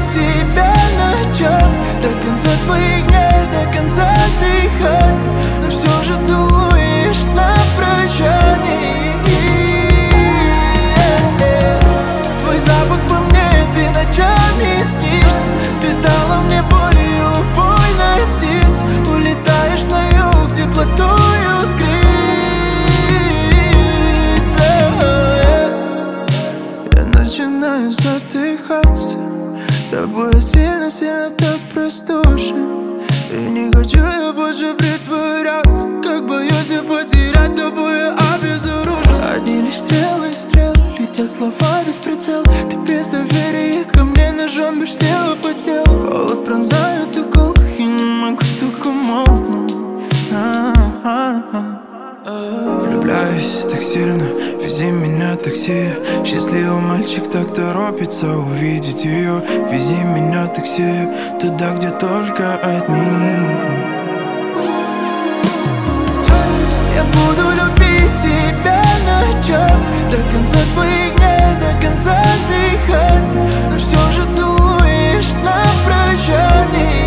тебя ночам, до конца своих дней, до конца дыхания, но все же целуешь на прощание. Твой запах во мне, ты ночами снишься, ты стала мне болью убойной птиц. Улетаешь на юг, теплотою скрыться. Я начинаю задыхаться, тобой я сильно так простужен. И не хочу я больше притворяться, как боюсь я потерять тобой, я обезоружен. Одни лишь стрелы, летят слова без прицела. Ты без доверия ко мне ножом бишь тело по телу. Холод пронзают иголках и не могу только молкнуть. Влюбляюсь так сильно, вези меня такси. Счастливый мальчик так торопится увидеть ее. Вези меня такси туда, где только одни. Я буду любить тебя ночам, до конца своих дней, до конца дыхания, но все же целуешь на прощание.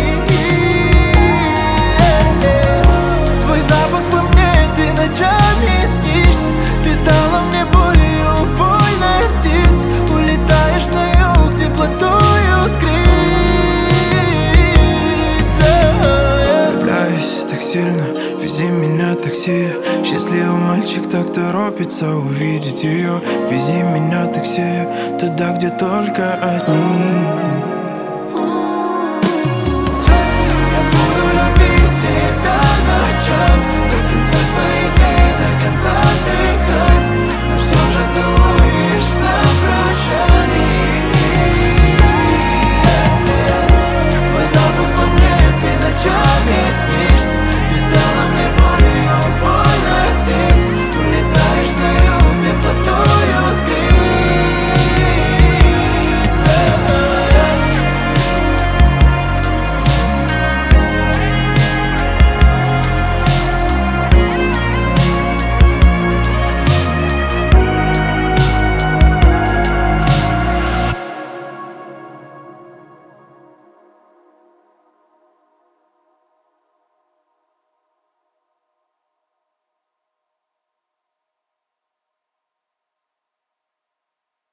Твой запах во мне, ты ночами снишься, ты стала мне болью убойной птиц. Улетаешь на юг, теплотою скрыться. Влюбляюсь так сильно, вези меня такси. Счастливый мальчик так торопится увидеть ее. Вези меня такси туда, где только одни.